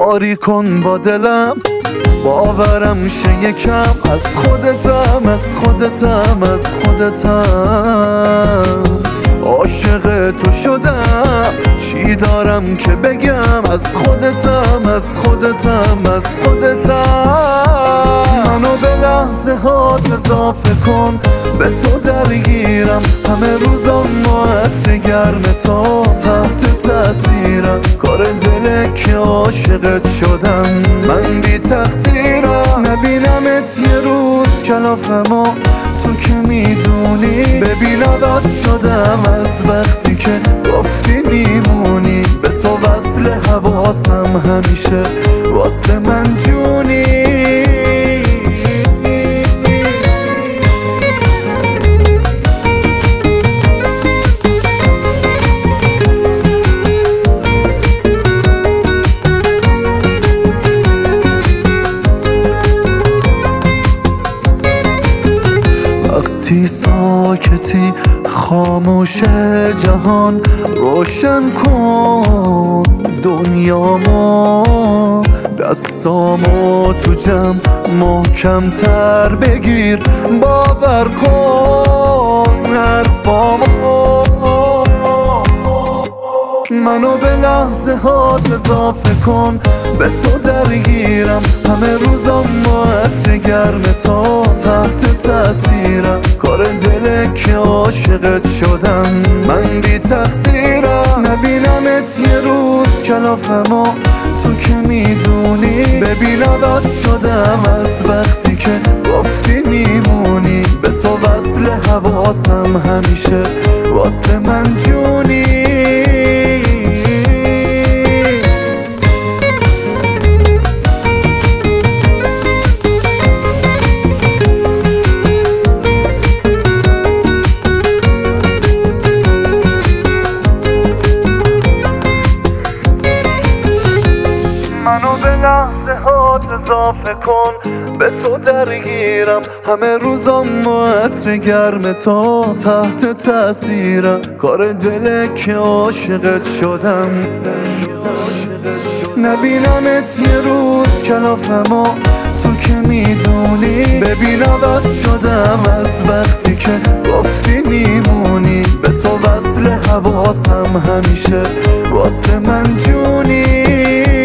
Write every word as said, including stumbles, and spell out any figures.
کاری کن با دلم، باورم شه یکم. از خودتم از خودتم از خودتم عاشق تو شدم، چی دارم که بگم. از خودتم از خودتم از خودتم منو به لحظه هات اضافه کن، به تو درگیرم همه روزم با عطر گرم تو، تحت تاثیرم کار دله که عاشقت شدم. من بی تقصیرم، نبینمت یه روز کلاف ما، تو که میدونی ببین عوض شدم از وقتی که گفتی میمونی. به تو وصل حواسم همیشه واسه من جونی. وقتی ساکتی خاموش جهان، روشن کن دنیامو، دستامو تو جمع محکم تر بگیر، باور کن حرفامو. منو به لحظه هات اضافه کن، به تو درگیرم همه روزم با عطر گرم تو، تحت تاثیرم کار دله که عاشقت شدم. من بی تقصیرم، نبینمت یه روز کلاف ما، تو که میدونی ببین عوض شدم از وقتی که گفتی میمونی. به تو وصل حواسم همیشه واسه من جونی. منو به لحظه هات اضافه کن، به تو درگیرم همه روزم با عطر گرم تو، تحت تاثیرم کار دله که عاشقت شدم. نبینمت یه روز کلاف ما، تو که میدونی ببین عوض شدم از وقتی که گفتی میمونی. به تو وصل حواسم همیشه واسه من جونی.